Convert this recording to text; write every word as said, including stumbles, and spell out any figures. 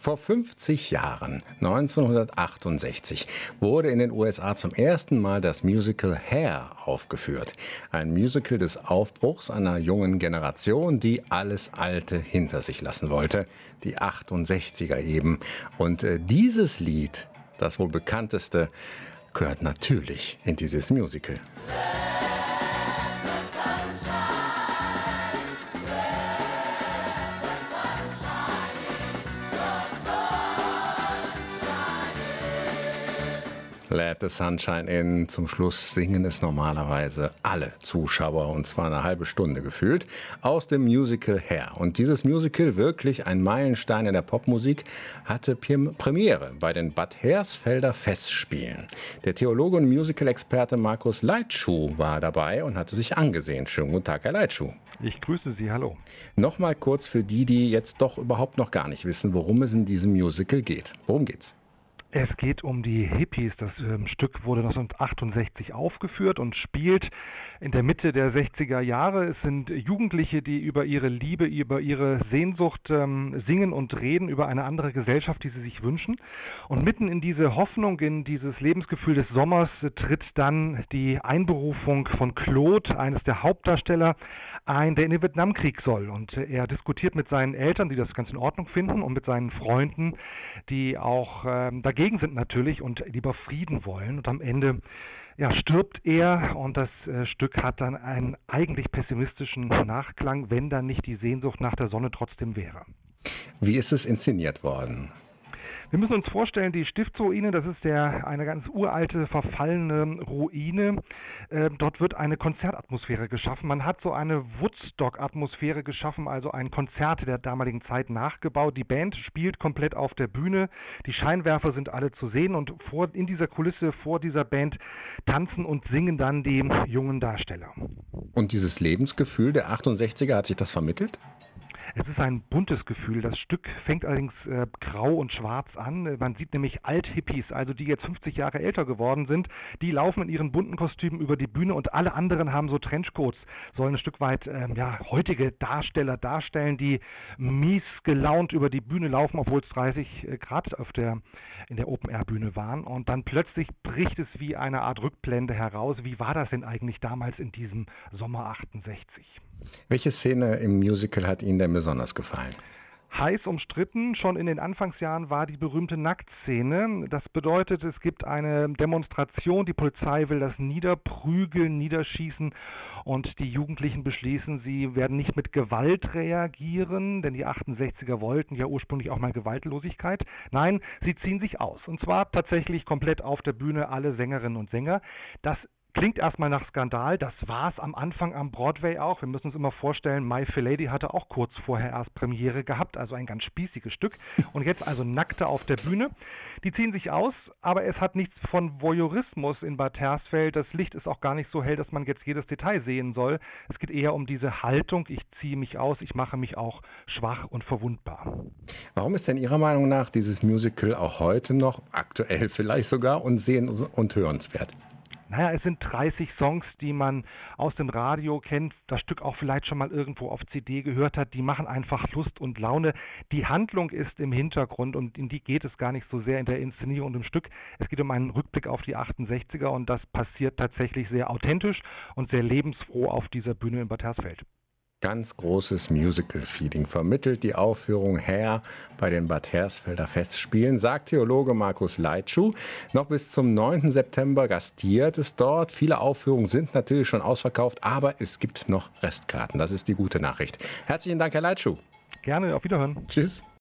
Vor fünfzig Jahren, neunzehnhundertachtundsechzig, wurde in den U S A zum ersten Mal das Musical Hair aufgeführt. Ein Musical des Aufbruchs einer jungen Generation, die alles Alte hinter sich lassen wollte. Die achtundsechziger eben. Und äh, dieses Lied, das wohl bekannteste, gehört natürlich in dieses Musical. Let the Sunshine In. Zum Schluss singen es normalerweise alle Zuschauer, und zwar eine halbe Stunde gefühlt, aus dem Musical Hair. Und dieses Musical, wirklich ein Meilenstein in der Popmusik, hatte Premiere bei den Bad Hersfelder Festspielen. Der Theologe und Musical-Experte Markus Leitschuh war dabei und hatte sich angesehen. Schönen guten Tag, Herr Leitschuh. Ich grüße Sie, hallo. Nochmal kurz für die, die jetzt doch überhaupt noch gar nicht wissen, worum es in diesem Musical geht. Worum geht's? Es geht um die Hippies. Das ähm, Stück wurde neunzehnhundertachtundsechzig aufgeführt und spielt in der Mitte der sechziger Jahre. Es sind Jugendliche, die über ihre Liebe, über ihre Sehnsucht ähm, singen und reden, über eine andere Gesellschaft, die sie sich wünschen. Und mitten in diese Hoffnung, in dieses Lebensgefühl des Sommers, äh, tritt dann die Einberufung von Claude, eines der Hauptdarsteller, ein, der in den Vietnamkrieg soll. Und äh, er diskutiert mit seinen Eltern, die das ganz in Ordnung finden, und mit seinen Freunden, die auch ähm, dagegen sind natürlich und lieber Frieden wollen. Und am Ende ja, stirbt er, und das äh, Stück hat dann einen eigentlich pessimistischen Nachklang, wenn dann nicht die Sehnsucht nach der Sonne trotzdem wäre. Wie ist es inszeniert worden? Wir müssen uns vorstellen, die Stiftsruine, das ist der, eine ganz uralte, verfallene Ruine. Äh, dort wird eine Konzertatmosphäre geschaffen. Man hat so eine Woodstock-Atmosphäre geschaffen, also ein Konzert der damaligen Zeit nachgebaut. Die Band spielt komplett auf der Bühne. Die Scheinwerfer sind alle zu sehen, und vor, in dieser Kulisse, vor dieser Band, tanzen und singen dann die jungen Darsteller. Und dieses Lebensgefühl der achtundsechziger, hat sich das vermittelt? Es ist ein buntes Gefühl. Das Stück fängt allerdings äh, grau und schwarz an. Man sieht nämlich Alt-Hippies, also die jetzt fünfzig Jahre älter geworden sind, die laufen in ihren bunten Kostümen über die Bühne, und alle anderen haben so Trenchcoats, sollen ein Stück weit ähm, ja, heutige Darsteller darstellen, die mies gelaunt über die Bühne laufen, obwohl es dreißig Grad auf der, in der Open-Air-Bühne waren. Und dann plötzlich bricht es wie eine Art Rückblende heraus. Wie war das denn eigentlich damals in diesem Sommer achtundsechzig? Welche Szene im Musical hat Ihnen denn besonders gefallen? Heiß umstritten, schon in den Anfangsjahren, war die berühmte Nacktszene. Das bedeutet, es gibt eine Demonstration, die Polizei will das niederprügeln, niederschießen, und die Jugendlichen beschließen, sie werden nicht mit Gewalt reagieren, denn die achtundsechziger wollten ja ursprünglich auch mal Gewaltlosigkeit. Nein, sie ziehen sich aus, und zwar tatsächlich komplett auf der Bühne, alle Sängerinnen und Sänger. Das klingt erstmal nach Skandal, das war es am Anfang am Broadway auch. Wir müssen uns immer vorstellen, My Fair Lady hatte auch kurz vorher erst Premiere gehabt, also ein ganz spießiges Stück. Und jetzt also Nackte auf der Bühne. Die ziehen sich aus, aber es hat nichts von Voyeurismus in Bad Hersfeld. Das Licht ist auch gar nicht so hell, dass man jetzt jedes Detail sehen soll. Es geht eher um diese Haltung, ich ziehe mich aus, ich mache mich auch schwach und verwundbar. Warum ist denn Ihrer Meinung nach dieses Musical auch heute noch, aktuell vielleicht sogar, und sehens- und hörenswert? Naja, es sind dreißig Songs, die man aus dem Radio kennt, das Stück auch vielleicht schon mal irgendwo auf C D gehört hat. Die machen einfach Lust und Laune. Die Handlung ist im Hintergrund, und in die geht es gar nicht so sehr in der Inszenierung und im Stück. Es geht um einen Rückblick auf die achtundsechziger, und das passiert tatsächlich sehr authentisch und sehr lebensfroh auf dieser Bühne in Bad Hersfeld. Ganz großes Musical-Feeling vermittelt die Aufführung Hair bei den Bad Hersfelder Festspielen, sagt Theologe Markus Leitschuh. Noch bis zum neunten September gastiert es dort. Viele Aufführungen sind natürlich schon ausverkauft, aber es gibt noch Restkarten. Das ist die gute Nachricht. Herzlichen Dank, Herr Leitschuh. Gerne, auf Wiederhören. Tschüss.